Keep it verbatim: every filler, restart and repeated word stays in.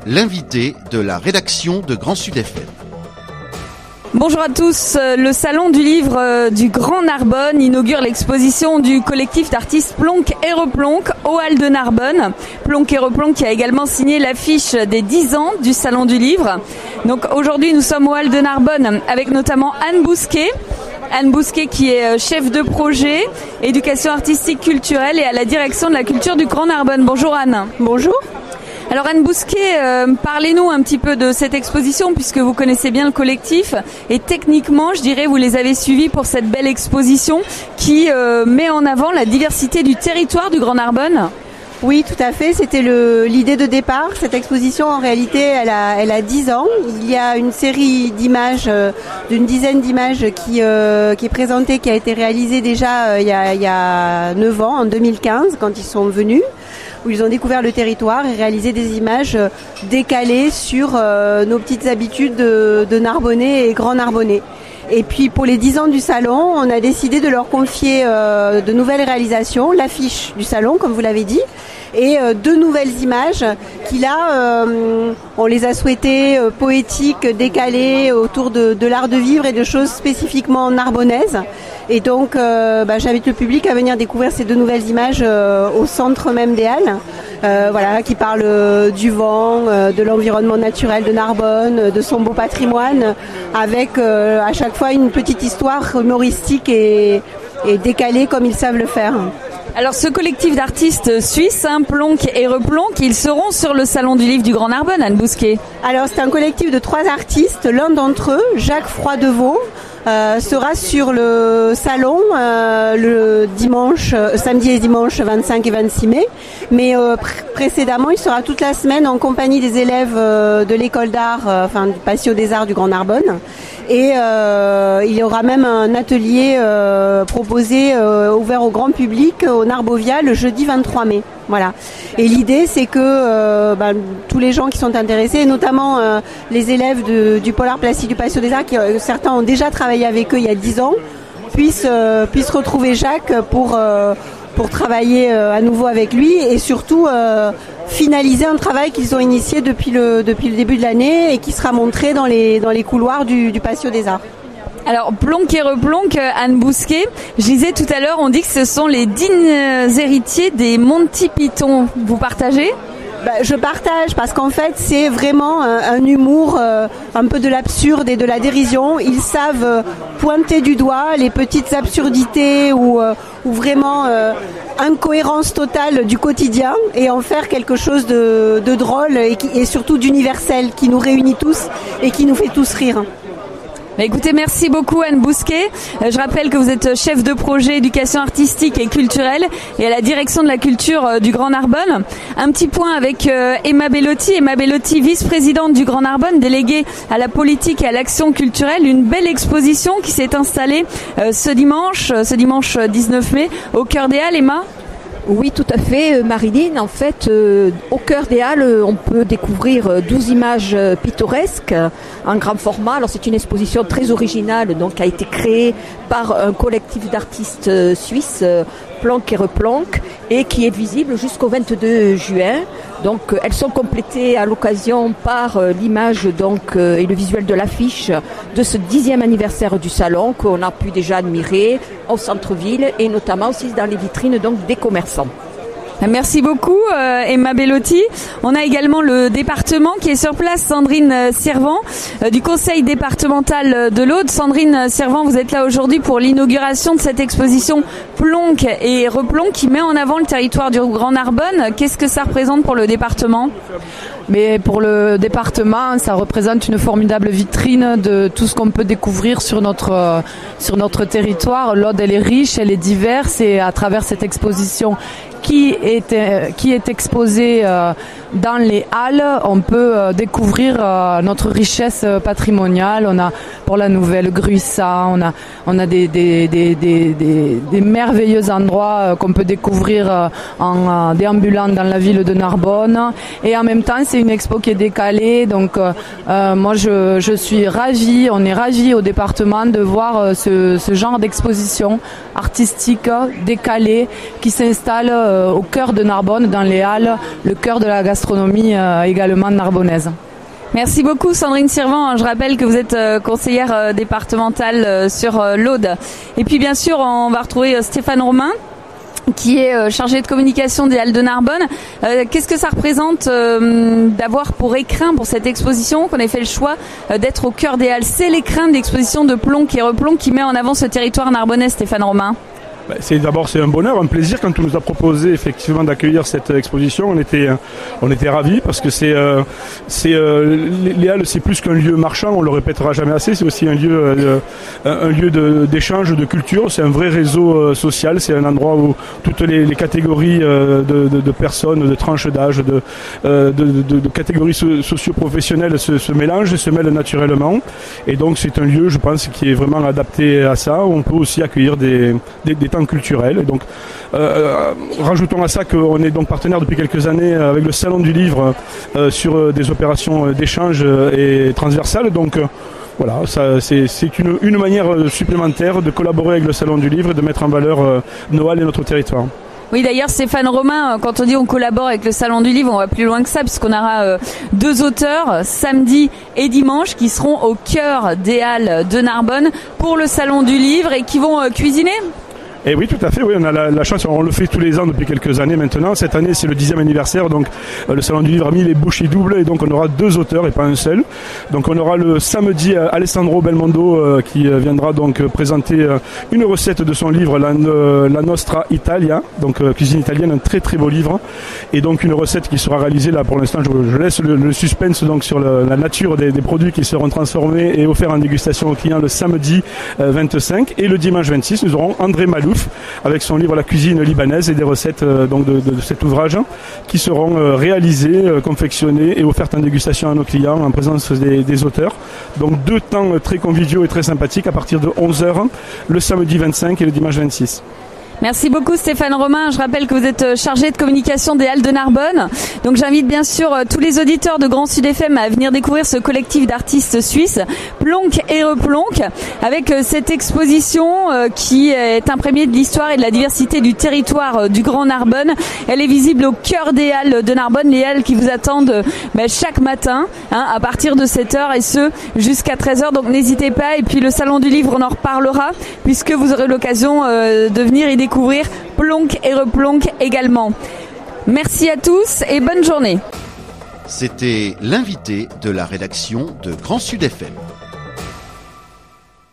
l'invité de la rédaction de Grand Sud F M. Bonjour à tous, le Salon du Livre du Grand Narbonne inaugure l'exposition du collectif d'artistes Plonk et Replonk au Hall de Narbonne. Plonk et Replonk qui a également signé l'affiche des dix ans du Salon du Livre. Donc aujourd'hui nous sommes au Hall de Narbonne avec notamment Anne Bousquet. Anne Bousquet qui est chef de projet éducation artistique culturelle et à la direction de la culture du Grand Narbonne. Bonjour Anne. Bonjour. Alors Anne Bousquet, euh, parlez-nous un petit peu de cette exposition puisque vous connaissez bien le collectif et techniquement, je dirais, vous les avez suivis pour cette belle exposition qui euh, met en avant la diversité du territoire du Grand Narbonne. Oui, tout à fait. C'était le, l'idée de départ. Cette exposition, en réalité, elle a, elle a dix ans. Il y a une série d'images, euh, d'une dizaine d'images qui, euh, qui est présentée, qui a été réalisée déjà euh, il y a, il y a neuf ans, en deux mille quinze, quand ils sont venus, où ils ont découvert le territoire et réalisé des images décalées sur euh, nos petites habitudes de, de Narbonnais et Grand Narbonnais. Et puis pour les dix ans du salon, on a décidé de leur confier euh, de nouvelles réalisations, l'affiche du salon, comme vous l'avez dit, et euh, deux nouvelles images qui là, euh, on les a souhaitées euh, poétiques, décalées, autour de, de l'art de vivre et de choses spécifiquement narbonnaises. Et donc, euh, bah, j'invite le public à venir découvrir ces deux nouvelles images euh, au centre même des Halles, euh, voilà, qui parlent euh, du vent, euh, de l'environnement naturel de Narbonne, de son beau patrimoine, avec euh, à chaque fois une petite histoire humoristique et, et décalée comme ils savent le faire. Alors ce collectif d'artistes suisses, hein, Plonk et Replonk, ils seront sur le Salon du Livre du Grand Narbonne, Anne Bousquet. Alors c'est un collectif de trois artistes. L'un d'entre eux, Jacques Froidevaux, euh, sera sur le salon euh, le dimanche, euh, samedi et dimanche vingt-cinq et vingt-six mai. Mais euh, pr- précédemment, il sera toute la semaine en compagnie des élèves euh, de l'école d'art, euh, enfin du Patio des Arts du Grand Narbonne. Et euh, il y aura même un atelier euh, proposé, euh, ouvert au grand public au Narbovia le jeudi vingt-trois mai. Voilà. Et l'idée, c'est que euh, bah, tous les gens qui sont intéressés, et notamment euh, les élèves de, du Polar Plastique du Patio des Arts, qui euh, certains ont déjà travaillé avec eux il y a dix ans, puissent, euh, puissent retrouver Jacques pour euh, pour travailler euh, à nouveau avec lui et surtout euh, finaliser un travail qu'ils ont initié depuis le depuis le début de l'année et qui sera montré dans les dans les couloirs du, du Patio des Arts. Alors, Plonk et Replonk, Anne Bousquet, je disais tout à l'heure, on dit que ce sont les dignes héritiers des Monty Python. Vous partagez ? Bah, je partage parce qu'en fait c'est vraiment un, un humour euh, un peu de l'absurde et de la dérision. Ils savent euh, pointer du doigt les petites absurdités ou, euh, ou vraiment euh, incohérence totale du quotidien et en faire quelque chose de, de drôle et, qui, et surtout d'universel qui nous réunit tous et qui nous fait tous rire. Bah écoutez, merci beaucoup Anne Bousquet. Euh, je rappelle que vous êtes chef de projet éducation artistique et culturelle et à la direction de la culture euh, du Grand Narbonne. Un petit point avec euh, Emma Bellotti. Emma Bellotti, vice-présidente du Grand Narbonne, déléguée à la politique et à l'action culturelle. Une belle exposition qui s'est installée euh, ce dimanche, ce dimanche dix-neuf mai, au cœur des Halles. Emma ? Oui, tout à fait, Marilyn. En fait, euh, au cœur des Halles, on peut découvrir douze images euh, pittoresques en grand format. Alors, c'est une exposition très originale, donc qui a été créée par un collectif d'artistes euh, suisses, euh, Plonk et Replonk, et qui est visible jusqu'au vingt-deux juin. Donc, euh, elles sont complétées à l'occasion par euh, l'image donc euh, et le visuel de l'affiche de ce dixième anniversaire du salon qu'on a pu déjà admirer au centre-ville et notamment aussi dans les vitrines donc des commerçants. Merci beaucoup euh, Emma Bellotti. On a également le département qui est sur place, Sandrine Servant euh, du conseil départemental de l'Aude. Sandrine Servant, vous êtes là aujourd'hui pour l'inauguration de cette exposition Plonk et Replonk qui met en avant le territoire du Grand Narbonne. Qu'est-ce que ça représente pour le département ? Mais pour le département, ça représente une formidable vitrine de tout ce qu'on peut découvrir sur notre euh, sur notre territoire. L'Aude, elle est riche, elle est diverse et à travers cette exposition qui est euh, qui est exposée euh, dans les halles, on peut euh, découvrir euh, notre richesse patrimoniale. On a pour la nouvelle Gruissa, on a on a des des des des des, des merveilleux endroits euh, qu'on peut découvrir euh, en euh, déambulant dans la ville de Narbonne et en même temps c'est c'est une expo qui est décalée, donc euh, moi je, je suis ravie, on est ravis au département de voir euh, ce, ce genre d'exposition artistique décalée qui s'installe euh, au cœur de Narbonne, dans les Halles, le cœur de la gastronomie euh, également narbonnaise. Merci beaucoup Sandrine Sirvent. Je rappelle que vous êtes conseillère départementale sur l'Aude. Et puis bien sûr, on va retrouver Stéphane Romain, qui est chargé de communication des Halles de Narbonne. Euh, qu'est-ce que ça représente euh, d'avoir pour écrin pour cette exposition, qu'on ait fait le choix euh, d'être au cœur des Halles? C'est l'écrin de l'exposition de Plonk et Replonk qui met en avant ce territoire narbonnais, Stéphane Romain. C'est d'abord c'est un bonheur, un plaisir quand on nous a proposé effectivement d'accueillir cette exposition. On était on était ravis parce que c'est euh, c'est euh, les Halles, c'est plus qu'un lieu marchand, on le répétera jamais assez. C'est aussi un lieu euh, un lieu de, d'échange de culture. C'est un vrai réseau euh, social. C'est un endroit où toutes les, les catégories euh, de, de, de personnes, de tranches d'âge, de, euh, de, de, de catégories so- socio-professionnelles se, se mélangent et se mêlent naturellement. Et donc c'est un lieu, je pense, qui est vraiment adapté à ça. Où on peut aussi accueillir des des, des culturel. Et donc, euh, rajoutons à ça qu'on est donc partenaire depuis quelques années avec le Salon du Livre euh, sur euh, des opérations d'échange et transversales. Donc, euh, voilà, ça, c'est, c'est une, une manière supplémentaire de collaborer avec le Salon du Livre et de mettre en valeur euh, nos Halles et notre territoire. Oui, d'ailleurs, Stéphane Romain, quand on dit on collabore avec le Salon du Livre, on va plus loin que ça, puisqu'on aura euh, deux auteurs, samedi et dimanche, qui seront au cœur des Halles de Narbonne pour le Salon du Livre et qui vont euh, cuisiner. Et oui, tout à fait, oui, on a la, la chance, on le fait tous les ans depuis quelques années maintenant. Cette année, c'est le dixième anniversaire, donc euh, le Salon du Livre a mis les bouchées doubles et donc on aura deux auteurs et pas un seul. Donc on aura le samedi euh, Alessandro Belmondo euh, qui euh, viendra donc euh, présenter euh, une recette de son livre, la, euh, la Nostra Italia, donc euh, cuisine italienne, un très très beau livre. Et donc une recette qui sera réalisée, là pour l'instant je, je laisse le, le suspense donc sur le, la nature des, des produits qui seront transformés et offerts en dégustation aux clients le samedi euh, vingt-cinq. Et le dimanche vingt-six, nous aurons André Malouf avec son livre La cuisine libanaise et des recettes euh, donc de, de, de cet ouvrage qui seront euh, réalisées, euh, confectionnées et offertes en dégustation à nos clients en présence des, des auteurs. Donc deux temps euh, très conviviaux et très sympathiques à partir de onze heures le samedi vingt-cinq et le dimanche vingt-six. Merci beaucoup Stéphane Romain. Je rappelle que vous êtes chargé de communication des Halles de Narbonne. Donc j'invite bien sûr tous les auditeurs de Grand Sud F M à venir découvrir ce collectif d'artistes suisses, Plonk et Replonk, avec cette exposition qui est imprégnée de l'histoire et de la diversité du territoire du Grand Narbonne. Elle est visible au cœur des Halles de Narbonne, les Halles qui vous attendent ben, chaque matin hein, à partir de sept heures et ce jusqu'à treize heures. Donc n'hésitez pas. Et puis le Salon du Livre, on en reparlera puisque vous aurez l'occasion euh, de venir y découvrir Plonk et Replonk également. Merci à tous et bonne journée. C'était l'invité de la rédaction de Grand Sud F M.